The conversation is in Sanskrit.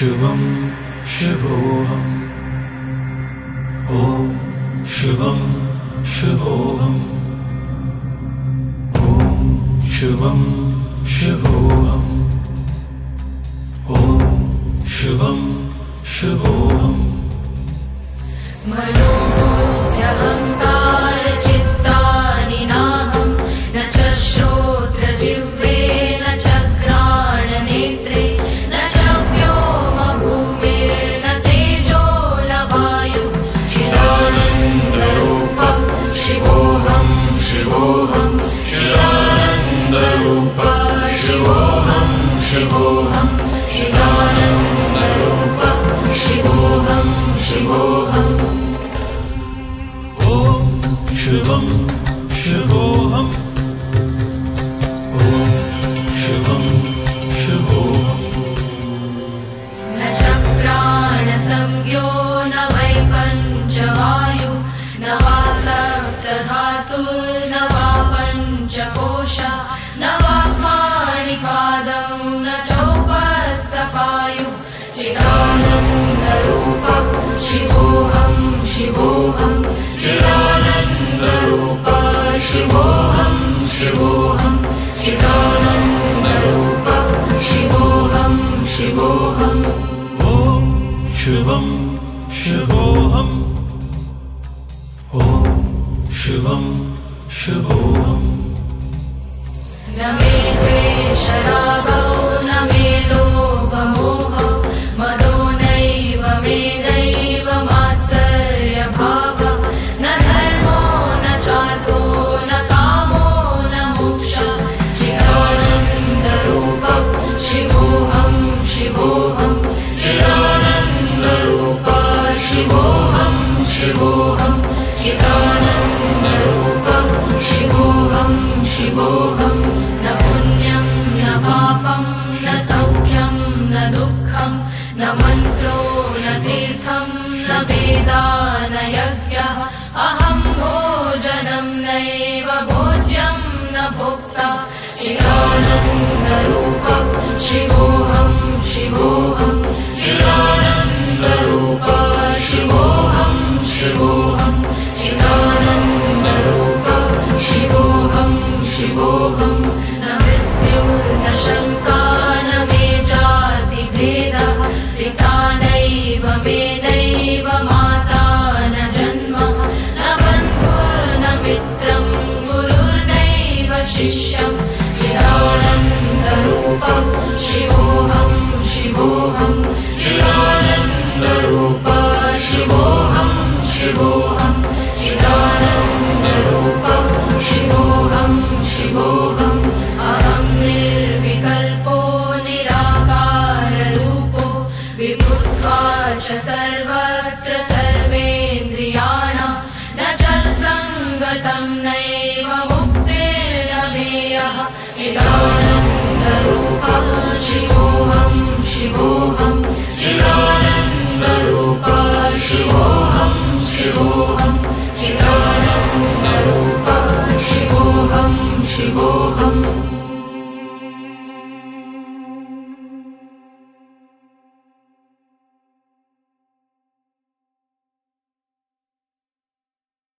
शिवं शिवोऽहम् ॐ शिवं शिवोऽहम् ॐ शिवं शिवोऽहम् ॐ शिवं शिवोऽहम् मनोबुद्ध्यहङ्कार चित्तानि नाहं न च श्रोत्रजिह्वे न च घ्राणनेत्रे न च व्योमभूमिर्न तेजो न वायुः चिदानन्दरूपः शिवोऽहं शिवोऽहं चिदानन्दरूपः शिवोऽहं शिवोऽहं चिदानन्दरूपः शिवोऽहं शिवोऽहम् ॐ शिवं शिवोऽहम् ॐ शिवं शिवोऽहम् न च प्राणसंज्ञो न वै पञ्चवायु न वा सप्तधातुर्न वा पञ्चकोशा न वा पाणिपादं न चौपस्तपायु चिदानन्दरूपः शिवोऽहं शिवोऽहं चिदानन्दरूपः शिवोऽहं शिवोऽहं चिदानन्दरूपः शिवोऽहं शिवोऽहम् ॐ शिवं शिवोऽहम् ॐ शिवं शिवोऽहम् न मे द्वेषरागौ न मे लोभमोहौ मदो नैव मेनैव मात्सर्यभावः न धर्मो न चार्थो न कामो न मोक्षः चिदानन्दरूपः शिवोऽहं शिवोऽहं चिदानन्दरूपः शिवोऽहं शिवोऽहं चिदानन्दरूपः शिवोऽहं शिवोऽहं न पुण्यं न पापं न सौख्यं न दुःखं न मन्त्रो न तीर्थं न वेदा न यज्ञः अहं भोजनं नैव भोज्यं न भोक्ता चिदानन्दरूपः शिवोऽहं शिवोऽहं चिदानन्दरूपः शिवोऽहं शिवोऽहं चिदानन्दरूपः शिवोऽहं शिवोऽहं न मृत्युर्न शङ्का न मे जातिभेदः पिता नैव मे नैव माता न जन्मः न बन्धुर्न मित्रं गुरुर्नैव शिष्यं चिदानन्दरूपः शिवोऽहं शिवोऽहं चिदानन्दरूपः शिवोऽहं शिवोऽहं चिदानन्दरूपः शिवोऽहं शिवोऽहम् अहं निर्विकल्पो निराकाररूपो विभुत्वा च सर्वत्र सर्वेन्द्रियाणां न च सङ्गतं नैव मुक्तिर्नमेयः चिदानन्दरूपः शिवोऽहं शिवोऽहं चिदानन्दरूपः शिवोऽहं शिवोऽहम्